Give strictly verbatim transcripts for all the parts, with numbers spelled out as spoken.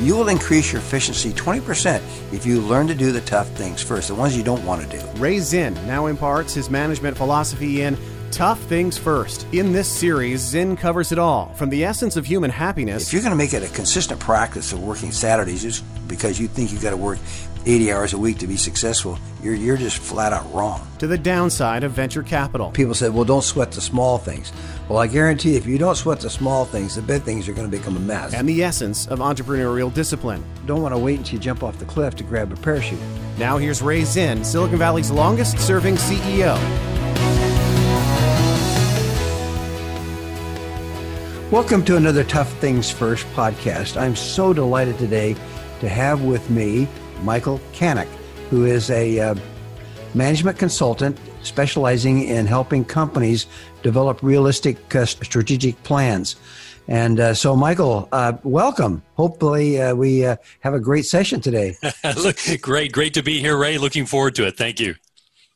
You will increase your efficiency twenty percent if you learn to do the tough things first, the ones you don't want to do. Ray Zinn now imparts his management philosophy in Tough Things First. In this series, Zinn covers it all, from the essence of human happiness. If you're going to make it a consistent practice of working Saturdays just because you think you've got to work eighty hours a week to be successful, you're you're just flat out wrong. To the downside of venture capital. People said, well, don't sweat the small things. Well, I guarantee you, if you don't sweat the small things, the big things are going to become a mess. And the essence of entrepreneurial discipline. Don't want to wait until you jump off the cliff to grab a parachute. Now here's Ray Zinn, Silicon Valley's longest-serving C E O. Welcome to another Tough Things First podcast. I'm so delighted today to have with me Michael Canuck, who is a uh, management consultant specializing in helping companies develop realistic uh, strategic plans. And uh, so, Michael, uh, welcome. Hopefully, uh, we uh, have a great session today. Look, great, great to be here, Ray. Looking forward to it. Thank you.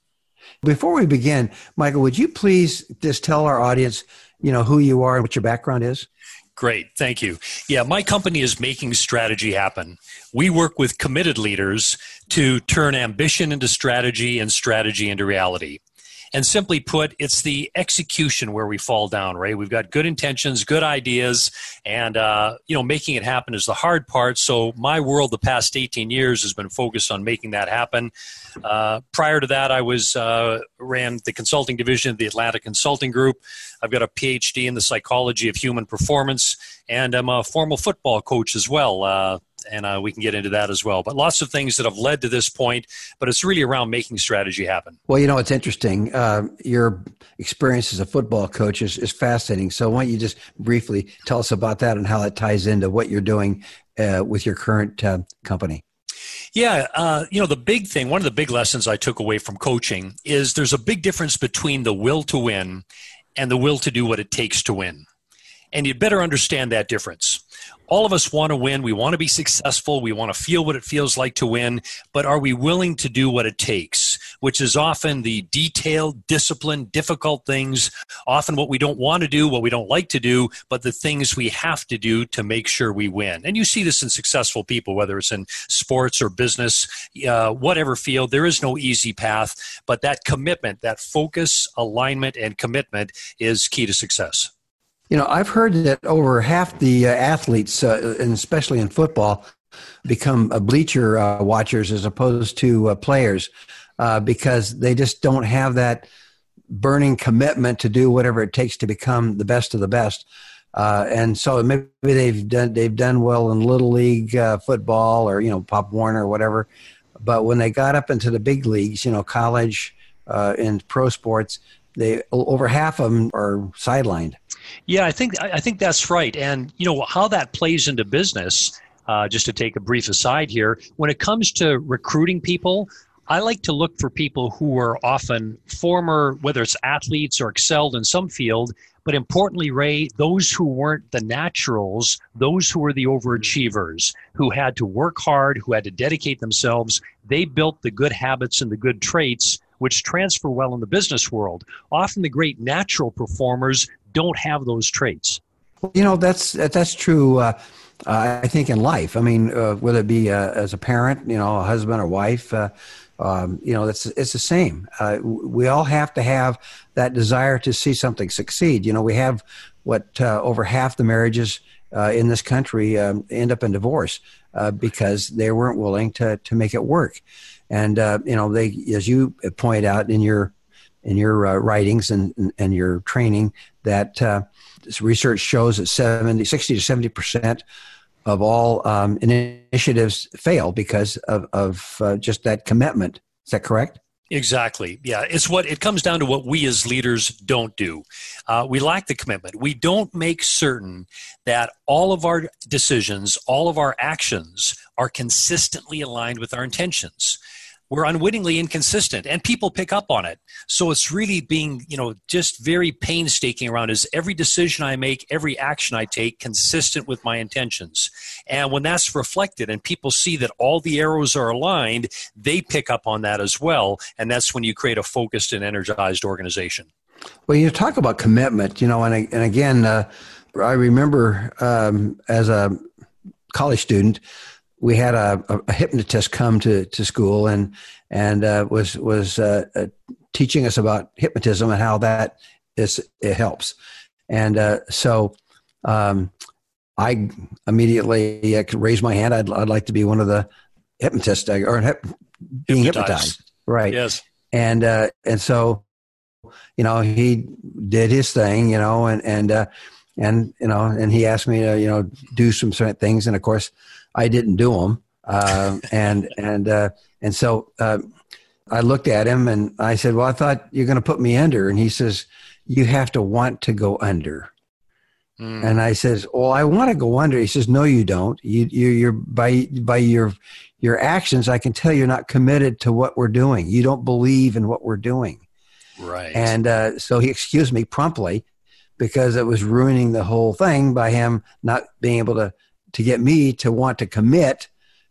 Before we begin, Michael, would you please just tell our audience, you know, who you are and what your background is? Great. Thank you. Yeah, my company is Making Strategy Happen. We work with committed leaders to turn ambition into strategy and strategy into reality. And simply put, it's the execution where we fall down, right? We've got good intentions, good ideas, and, uh, you know, making it happen is the hard part. So my world the past eighteen years has been focused on making that happen. Uh, prior to that, I was uh, ran the consulting division of the Atlanta Consulting Group. I've got a P H D in the psychology of human performance, and I'm a former football coach as well. Uh, and uh, we can get into that as well. But lots of things that have led to this point, but it's really around making strategy happen. Well, you know, it's interesting. Uh, your experience as a football coach is, is fascinating. So why don't you just briefly tell us about that and how that ties into what you're doing uh, with your current uh, company? Yeah, uh, you know, the big thing, one of the big lessons I took away from coaching is there's a big difference between the will to win and the will to do what it takes to win. And you'd better understand that difference. All of us want to win. We want to be successful. We want to feel what it feels like to win. But are we willing to do what it takes, which is often the detailed, disciplined, difficult things, often what we don't want to do, what we don't like to do, but the things we have to do to make sure we win. And you see this in successful people, whether it's in sports or business, uh, whatever field. There is no easy path, but that commitment, that focus, alignment, and commitment is key to success. You know, I've heard that over half the uh, athletes, uh, and especially in football, become uh, bleacher uh, watchers as opposed to uh, players uh, because they just don't have that burning commitment to do whatever it takes to become the best of the best. Uh, and so maybe they've done they've done well in little league uh, football or, you know, Pop Warner or whatever. But when they got up into the big leagues, you know, college uh, and pro sports, they over half of them are sidelined. Yeah, I think I think that's right. And, you know, how that plays into business, uh, just to take a brief aside here, when it comes to recruiting people, I like to look for people who are often former, whether it's athletes or excelled in some field, but importantly, Ray, those who weren't the naturals, those who were the overachievers, who had to work hard, who had to dedicate themselves, they built the good habits and the good traits which transfer well in the business world. Often the great natural performers don't have those traits. You know, that's that's true, uh, uh, I think, in life. I mean, uh, whether it be uh, as a parent, you know, a husband or wife, uh, um, you know, it's, it's the same. Uh, we all have to have that desire to see something succeed. You know, we have what uh, over half the marriages uh, in this country um, end up in divorce uh, because they weren't willing to to make it work. And, uh, you know, they, as you point out in your in your uh, writings and, and, and your training, that uh, this research shows that seventy, sixty to seventy percent of all um, initiatives fail because of, of uh, just that commitment. Is that correct? Exactly. Yeah. It's what it comes down to what we as leaders don't do. Uh, we lack the commitment. We don't make certain that all of our decisions, all of our actions are consistently aligned with our intentions. We're unwittingly inconsistent and people pick up on it. So it's really being, you know, just very painstaking around is every decision I make, every action I take consistent with my intentions. And when that's reflected and people see that all the arrows are aligned, they pick up on that as well. And that's when you create a focused and energized organization. Well, you talk about commitment, you know, and, and again, uh, I remember um, as a college student, we had a, a, a hypnotist come to, to school and and uh, was was uh, uh, teaching us about hypnotism and how that is it helps. And uh, so um, I immediately I could raise my hand. I'd I'd like to be one of the hypnotists or hip, being hypnotized. hypnotized, right? Yes. And uh, and so, you know, he did his thing, you know, and and uh, and you know, and he asked me to, you know, do some certain things, and of course, I didn't do them, uh, and and uh, and so uh, I looked at him and I said, "Well, I thought you're going to put me under," and he says, "You have to want to go under." Mm. And I says, "Well, I want to go under." He says, "No, you don't. You you you're by by your your actions, I can tell you're not committed to what we're doing. You don't believe in what we're doing." Right. And uh, so he excused me promptly because it was ruining the whole thing by him not being able to, to get me to want to commit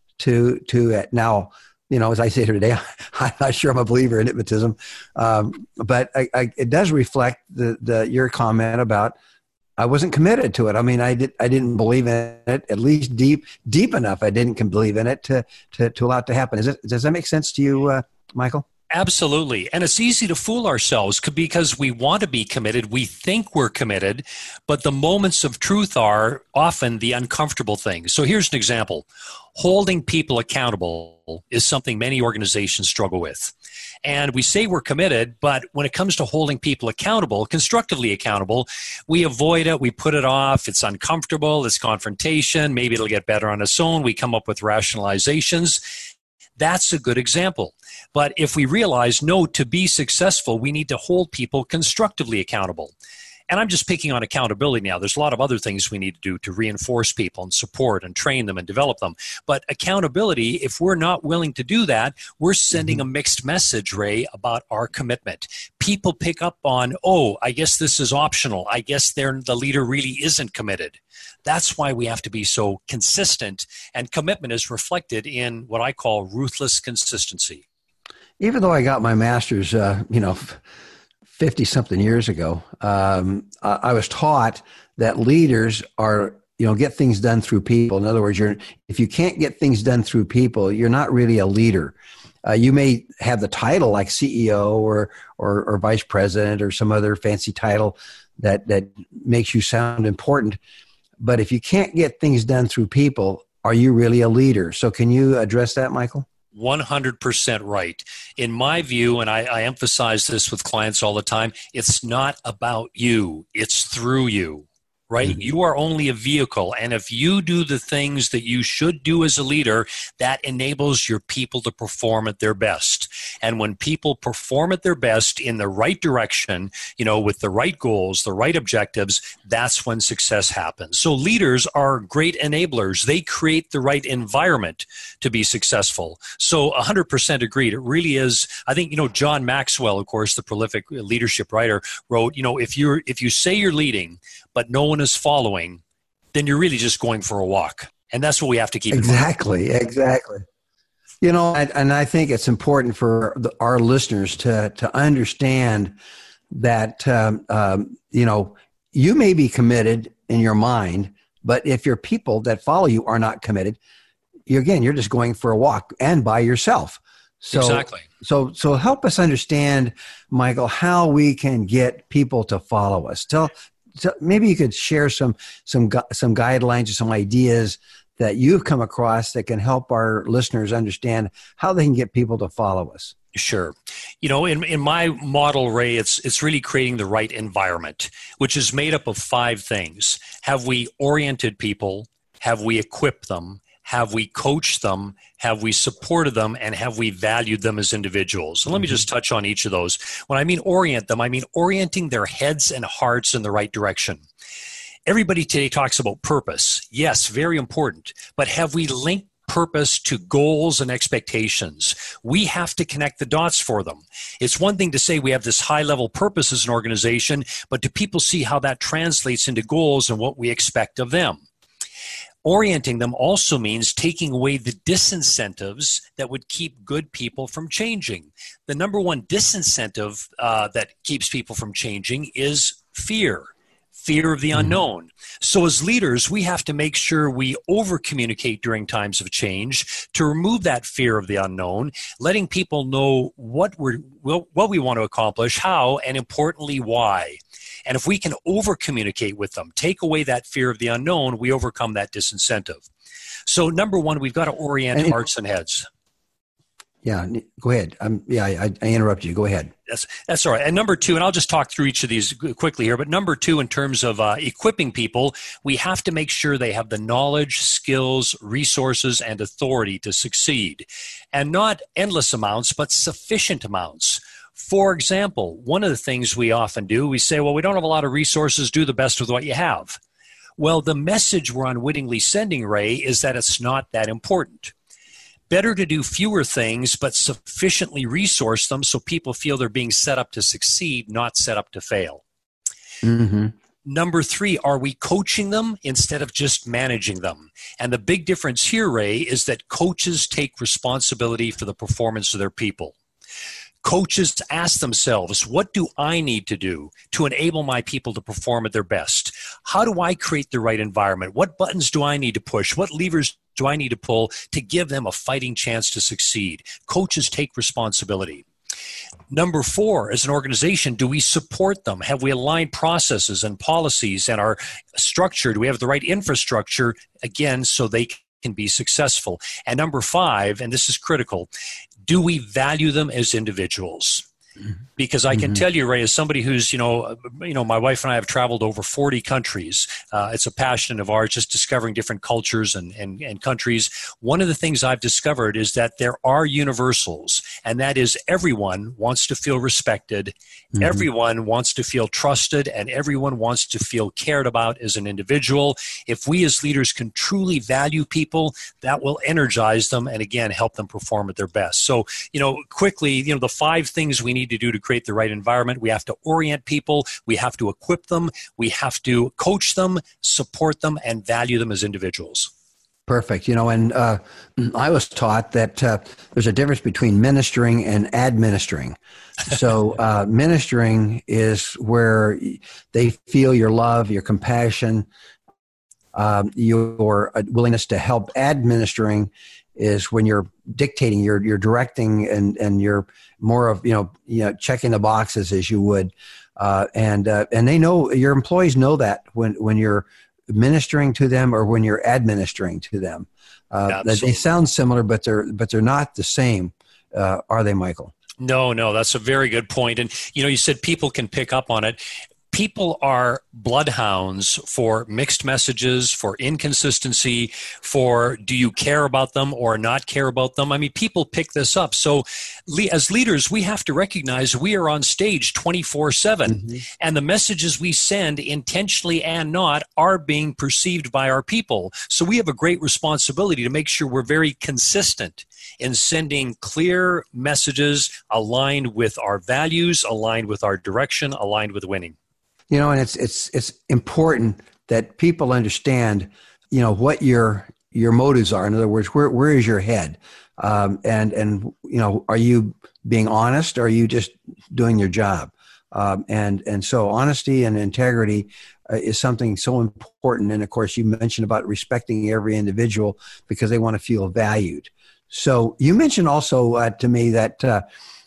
to, to it. Now, you know, as I say here today, I'm not sure I'm a believer in hypnotism, um, but I, I, it does reflect the, the, your comment about I wasn't committed to it. I mean, I did, I didn't believe in it, at least deep, deep enough. I didn't believe in it to, to, to allow it to happen. Is it, does that make sense to you, uh, Michael? Absolutely. And it's easy to fool ourselves because we want to be committed. We think we're committed, but the moments of truth are often the uncomfortable things. So here's an example. Holding people accountable is something many organizations struggle with. And we say we're committed, but when it comes to holding people accountable, constructively accountable, we avoid it, we put it off, it's uncomfortable, it's confrontation, maybe it'll get better on its own, we come up with rationalizations. That's a good example. But if we realize, no, to be successful, we need to hold people constructively accountable. And I'm just picking on accountability now. There's a lot of other things we need to do to reinforce people and support and train them and develop them. But accountability, if we're not willing to do that, we're sending a mixed message, Ray, about our commitment. People pick up on, oh, I guess this is optional. I guess they're, the leader really isn't committed. That's why we have to be so consistent. And commitment is reflected in what I call ruthless consistency. Even though I got my master's, uh, you know, fifty-something years ago, um, I, I was taught that leaders are, you know, get things done through people. In other words, you're if you can't get things done through people, you're not really a leader. Uh, you may have the title like C E O or, or or vice president or some other fancy title that that makes you sound important. But if you can't get things done through people, are you really a leader? So can you address that, Michael? one hundred percent right. In my view, and I, I emphasize this with clients all the time, it's not about you. It's through you, right? Mm-hmm. You are only a vehicle. And if you do the things that you should do as a leader, that enables your people to perform at their best. And when people perform at their best in the right direction, you know, with the right goals, the right objectives, that's when success happens. So leaders are great enablers. They create the right environment to be successful. So one hundred percent agreed. It really is. I think, you know, John Maxwell, of course, the prolific leadership writer, wrote, you know, if you're if you say you're leading, but no one is following, then you're really just going for a walk. And that's what we have to keep exactly, in mind. Exactly. You know, and, and I think it's important for the, our listeners to to understand that, um, um, you know, you may be committed in your mind, but if your people that follow you are not committed, you again, you're just going for a walk and by yourself. So, exactly. So, so help us understand, Michael, how we can get people to follow us. Tell, tell maybe you could share some some some guidelines or some ideas that you've come across that can help our listeners understand how they can get people to follow us. Sure. You know, in, in my model, Ray, it's it's really creating the right environment, which is made up of five things. Have we oriented people? Have we equipped them? Have we coached them? Have we supported them? And have we valued them as individuals? And let me just touch on each of those. When I mean orient them, I mean orienting their heads and hearts in the right direction. Everybody today talks about purpose. Yes, very important. But have we linked purpose to goals and expectations? We have to connect the dots for them. It's one thing to say we have this high-level purpose as an organization, but do people see how that translates into goals and what we expect of them? Orienting them also means taking away the disincentives that would keep good people from changing. The number one disincentive uh, that keeps people from changing is fear. fear of the unknown. So as leaders, we have to make sure we over-communicate during times of change to remove that fear of the unknown, letting people know what we're what we want to accomplish, how, and importantly, why. And if we can over-communicate with them, take away that fear of the unknown, we overcome that disincentive. So number one, we've got to orient and, hearts and heads. Yeah, go ahead. Um, yeah, I, I interrupted you. Go ahead. That's, that's all right. And number two, and I'll just talk through each of these quickly here, but number two, in terms of uh, equipping people, we have to make sure they have the knowledge, skills, resources, and authority to succeed. And not endless amounts, but sufficient amounts. For example, one of the things we often do, we say, well, we don't have a lot of resources, do the best with what you have. Well, the message we're unwittingly sending, Ray, is that it's not that important. Better to do fewer things, but sufficiently resource them so people feel they're being set up to succeed, not set up to fail. Mm-hmm. Number three, are we coaching them instead of just managing them? And the big difference here, Ray, is that coaches take responsibility for the performance of their people. Coaches ask themselves, what do I need to do to enable my people to perform at their best? How do I create the right environment? What buttons do I need to push? What levers do I need to pull to give them a fighting chance to succeed? Coaches take responsibility. Number four, as an organization, do we support them? Have we aligned processes and policies and our structure? Do we have the right infrastructure, again, so they can be successful? And number five, and this is critical, do we value them as individuals? Because I can mm-hmm. tell you, Ray, as somebody who's, you know, you know, my wife and I have traveled over forty countries. Uh, it's a passion of ours, just discovering different cultures and, and, and countries. One of the things I've discovered is that there are universals, and that is everyone wants to feel respected, mm-hmm. everyone wants to feel trusted, and everyone wants to feel cared about as an individual. If we as leaders can truly value people, that will energize them and, again, help them perform at their best. So, you know, quickly, you know, the five things we need to do to create the right environment. We have to orient people. We have to equip them. We have to coach them, support them, and value them as individuals. Perfect. You know, and uh, I was taught that uh, there's a difference between ministering and administering. So uh, ministering is where they feel your love, your compassion, um, your willingness to help. Administering is when you're dictating, you're you're directing, and and you're more of you know you know checking the boxes as you would, uh, and uh, and they know, your employees know that when when you're ministering to them or when you're administering to them. Uh, they sound similar, but they're but they're not the same, uh, are they, Michael? No, no, that's a very good point. And you know, you said people can pick up on it. People are bloodhounds for mixed messages, for inconsistency, for do you care about them or not care about them? I mean, people pick this up. So as leaders, we have to recognize we are on stage twenty-four seven, mm-hmm. and the messages we send, intentionally and not, are being perceived by our people. So we have a great responsibility to make sure we're very consistent in sending clear messages aligned with our values, aligned with our direction, aligned with winning. You know, and it's it's it's important that people understand, you know, what your your motives are. In other words, where where is your head? Um, and and you know, are you being honest, or are you just doing your job? Um, and and so honesty and integrity uh, is something so important. And of course, you mentioned about respecting every individual because they want to feel valued. So you mentioned also uh, to me that uh,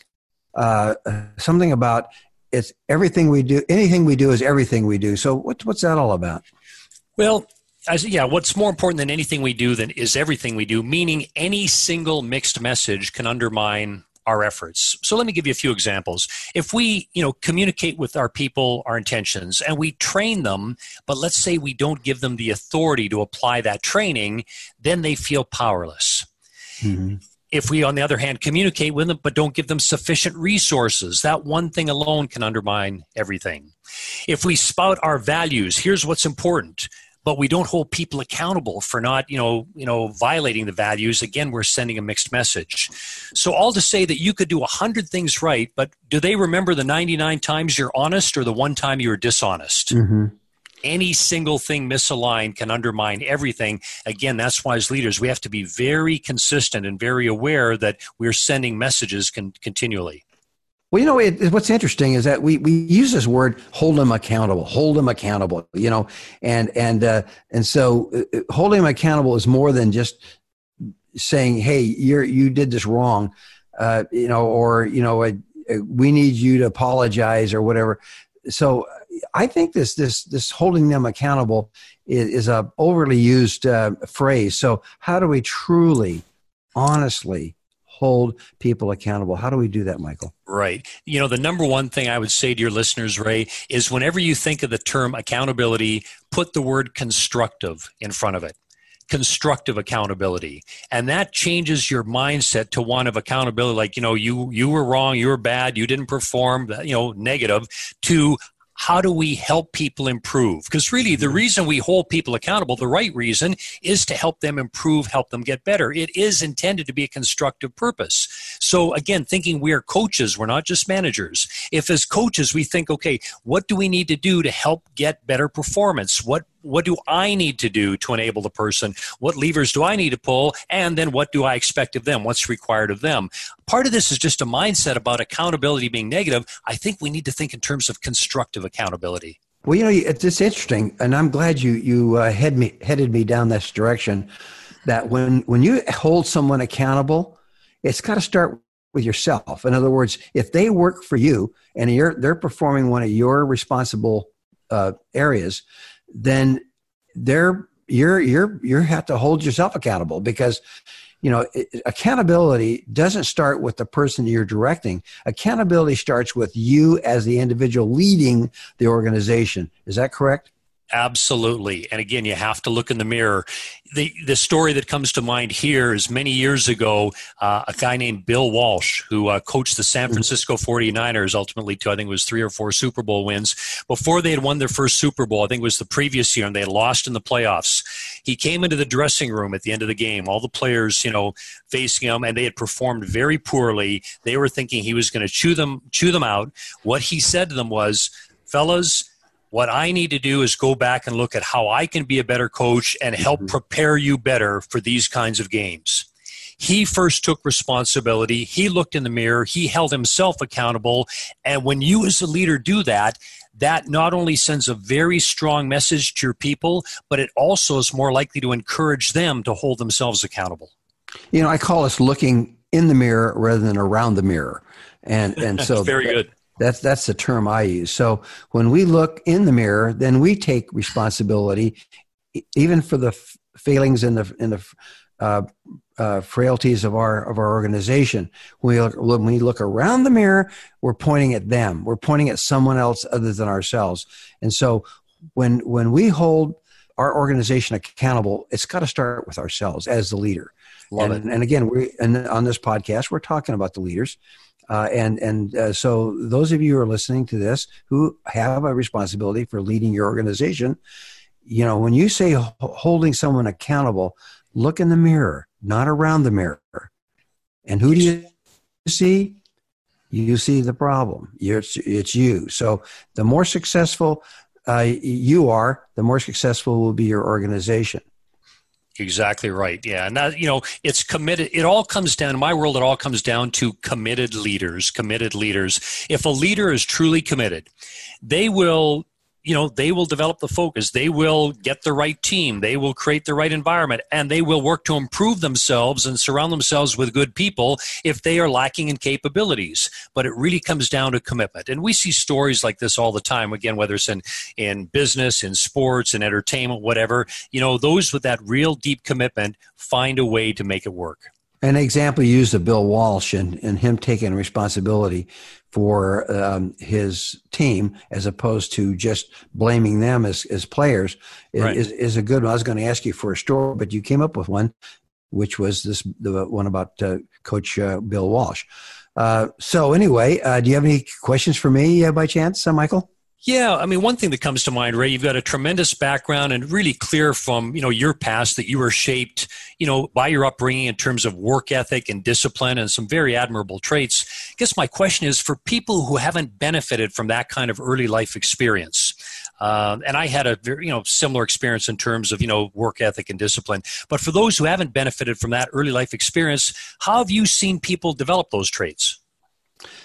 uh, something about it's everything we do. Anything we do is everything we do. So what, what's that all about? Well, as, yeah, what's more important than anything we do than is everything we do, meaning any single mixed message can undermine our efforts. So let me give you a few examples. If we, you know, communicate with our people our intentions and we train them, but let's say we don't give them the authority to apply that training, then they feel powerless. Mm-hmm. If we, on the other hand, communicate with them but don't give them sufficient resources, that one thing alone can undermine everything. If we spout our values, here's what's important, but we don't hold people accountable for not, you know, you know, violating the values, again, we're sending a mixed message. So all to say that you could do one hundred things right, but do they remember the ninety-nine times you're honest or the one time you were dishonest? Mm-hmm. Any single thing misaligned can undermine everything. Again, that's why as leaders, we have to be very consistent and very aware that we're sending messages con- continually. Well, you know, it, it- what's interesting is that we, we use this word, hold them accountable, hold them accountable, you know, and, and, uh, and so uh, holding them accountable is more than just saying, hey, you're, you did this wrong, uh, you know, or, you know, uh, we need you to apologize or whatever. So I think this, this, this holding them accountable is, is a overly used uh, phrase. So how do we truly, honestly hold people accountable? How do we do that, Michael? Right. You know, the number one thing I would say to your listeners, Ray, is whenever you think of the term accountability, put the word constructive in front of it. Constructive accountability. And that changes your mindset to one of accountability, like, you know, you you were wrong, you were bad, you didn't perform, you know, negative, to how do we help people improve? Because really the reason we hold people accountable, the right reason, is to help them improve, help them get better. It is intended to be a constructive purpose. So again, thinking we are coaches, we're not just managers. If as coaches we think, okay, what do we need to do to help get better performance? What What do I need to do to enable the person? What levers do I need to pull? And then what do I expect of them? What's required of them? Part of this is just a mindset about accountability being negative. I think we need to think in terms of constructive accountability. Well, you know, it's, it's interesting, and I'm glad you you uh, head me, headed me down this direction, that when, when you hold someone accountable, it's got to start with yourself. In other words, if they work for you and you're they're performing one of your responsible uh, areas, then they're you're you're you have to hold yourself accountable, because you know it, accountability doesn't start with the person you're directing. Accountability starts with you as the individual leading the organization. Is that correct? Absolutely. And again, you have to look in the mirror. The the story that comes to mind here is many years ago, uh, a guy named Bill Walsh, who uh, coached the San Francisco forty-niners ultimately to, I think it was three or four Super Bowl wins. Before they had won their first Super Bowl, I think it was the previous year, and they had lost in the playoffs. He came into the dressing room at the end of the game, all the players, you know, facing him, and they had performed very poorly. They were thinking he was going to chew them, chew them out. What he said to them was, fellas, what I need to do is go back and look at how I can be a better coach and help mm-hmm. prepare you better for these kinds of games. He first took responsibility. He looked in the mirror. He held himself accountable. And when you as a leader do that, that not only sends a very strong message to your people, but it also is more likely to encourage them to hold themselves accountable. You know, I call us looking in the mirror rather than around the mirror. And and so very good. That's that's the term I use. So when we look in the mirror, then we take responsibility, even for the f- failings and the in the uh, uh, frailties of our of our organization. When we look, when we look around the mirror, we're pointing at them. We're pointing at someone else other than ourselves. And so when when we hold our organization accountable, it's got to start with ourselves as the leader. Love and, it. And again, we and on this podcast, we're talking about the leaders. Uh, and and uh, so those of you who are listening to this who have a responsibility for leading your organization, you know, when you say ho- holding someone accountable, look in the mirror, not around the mirror. And who do you see? You see the problem. You're, it's, it's you. So the more successful uh, you are, the more successful will be your organization. Exactly right. Yeah. And that, you know, it's committed. It all comes down, in my world, it all comes down to committed leaders, committed leaders. If a leader is truly committed, they will, you know, they will develop the focus. They will get the right team. They will create the right environment, and they will work to improve themselves and surround themselves with good people if they are lacking in capabilities. But it really comes down to commitment. And we see stories like this all the time. Again, whether it's in, in business, in sports, in entertainment, whatever, you know, those with that real deep commitment find a way to make it work. An example you used of Bill Walsh and, and him taking responsibility for um, his team as opposed to just blaming them as, as players is, right. is, is a good one. I was going to ask you for a story, but you came up with one, which was this the one about uh, Coach uh, Bill Walsh. Uh, so anyway, uh, do you have any questions for me uh, by chance, uh, Michael? Yeah, I mean, one thing that comes to mind, Ray, you've got a tremendous background and really clear from, you know, your past that you were shaped, you know, by your upbringing in terms of work ethic and discipline and some very admirable traits. I guess my question is for people who haven't benefited from that kind of early life experience. Uh, and I had a very, you know, similar experience in terms of, you know, work ethic and discipline. But for those who haven't benefited from that early life experience, how have you seen people develop those traits?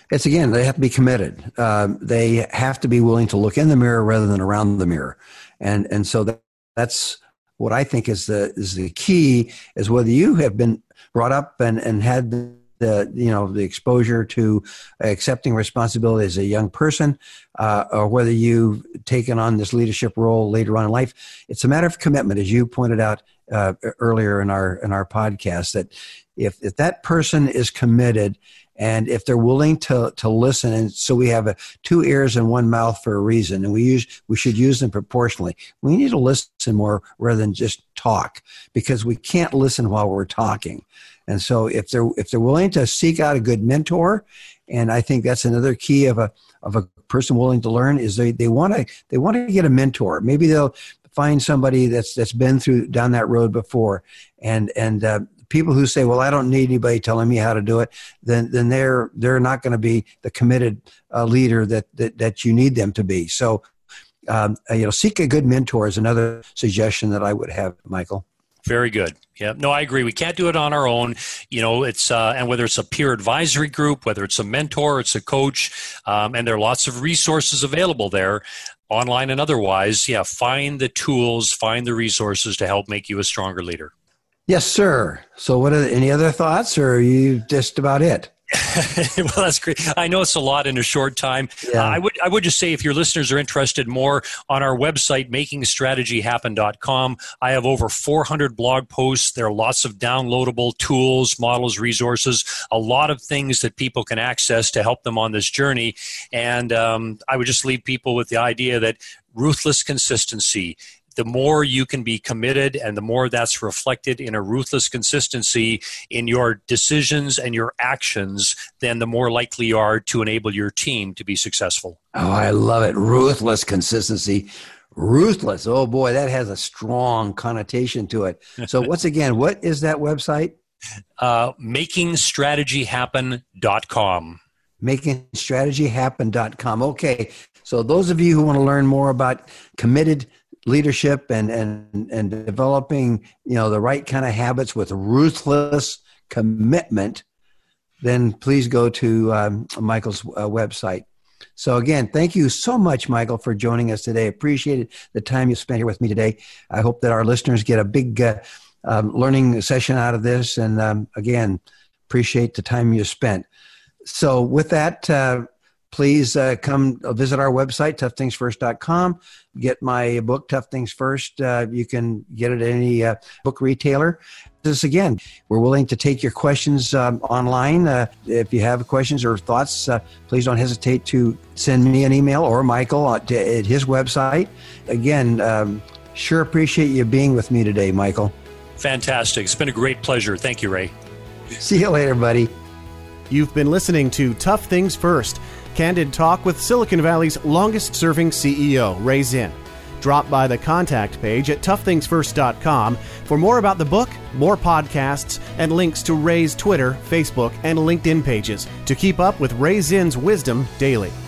It's again, they have to be committed. Uh, they have to be willing to look in the mirror rather than around the mirror, and and so that, that's what I think is the is the key. Is whether you have been brought up and and had the, the you know the exposure to accepting responsibility as a young person, uh, or whether you've taken on this leadership role later on in life. It's a matter of commitment, as you pointed out uh, earlier in our in our podcast. That if if that person is committed, and if they're willing to to listen, and so we have a, two ears and one mouth for a reason, and we use we should use them proportionally. We need to listen more rather than just talk, because we can't listen while we're talking. And so if they're if they're willing to seek out a good mentor, and I think that's another key of a of a person willing to learn, is they they want to they want to get a mentor. Maybe they'll find somebody that's that's been through down that road before, and and uh, people who say, well, I don't need anybody telling me how to do it, then then they're they're not going to be the committed uh, leader that, that that you need them to be. So, um, you know, seek a good mentor is another suggestion that I would have, Michael. Very good. Yeah, no, I agree. We can't do it on our own. You know, it's uh, and whether it's a peer advisory group, whether it's a mentor, it's a coach, um, and there are lots of resources available there, online and otherwise. Yeah, find the tools, find the resources to help make you a stronger leader. Yes, sir. So what are any other thoughts, or are you just about it? Well, that's great. I know it's a lot in a short time. Yeah. Uh, I would I would just say, if your listeners are interested more, on our website, making strategy happen dot com, I have over four hundred blog posts. There are lots of downloadable tools, models, resources, a lot of things that people can access to help them on this journey. And um, I would just leave people with the idea that ruthless consistency, the more you can be committed and the more that's reflected in a ruthless consistency in your decisions and your actions, then the more likely you are to enable your team to be successful. Oh, I love it. Ruthless consistency. Ruthless. Oh, boy, that has a strong connotation to it. So once again, what is that website? Uh, making strategy happen dot com. making strategy happen dot com. Okay, so those of you who want to learn more about committed leadership and, and, and developing, you know, the right kind of habits with ruthless commitment, then please go to um, Michael's uh, website. So again, thank you so much, Michael, for joining us today. Appreciated the time you spent here with me today. I hope that our listeners get a big uh, um, learning session out of this. And um, again, appreciate the time you spent. So with that, uh, please uh, come visit our website, tough things first dot com. Get my book, Tough Things First. Uh, you can get it at any uh, book retailer. This again, we're willing to take your questions um, online. Uh, if you have questions or thoughts, uh, please don't hesitate to send me an email or Michael at, at his website. Again, um, sure appreciate you being with me today, Michael. Fantastic. It's been a great pleasure. Thank you, Ray. See you later, buddy. You've been listening to Tough Things First, candid talk with Silicon Valley's longest-serving C E O, Ray Zinn. Drop by the contact page at tough things first dot com for more about the book, more podcasts, and links to Ray's Twitter, Facebook, and LinkedIn pages to keep up with Ray Zinn's wisdom daily.